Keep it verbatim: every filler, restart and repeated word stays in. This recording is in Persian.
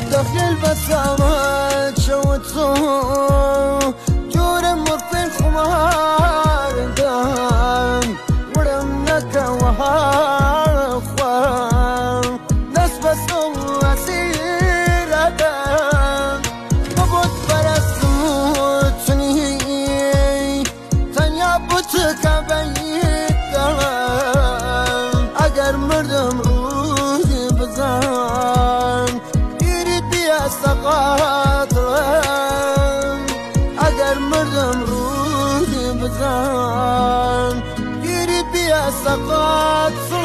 داخل البسامات شوتو جور مرفين خمار دان ورم نكا وهار خوار ناس بسو اسير دان ببوت برسموتني تنيا بوتك بيت دان اگر مردم روحي بزان يريد بيا سقاط اگر مردم روحي بزان يريد بيا سقاط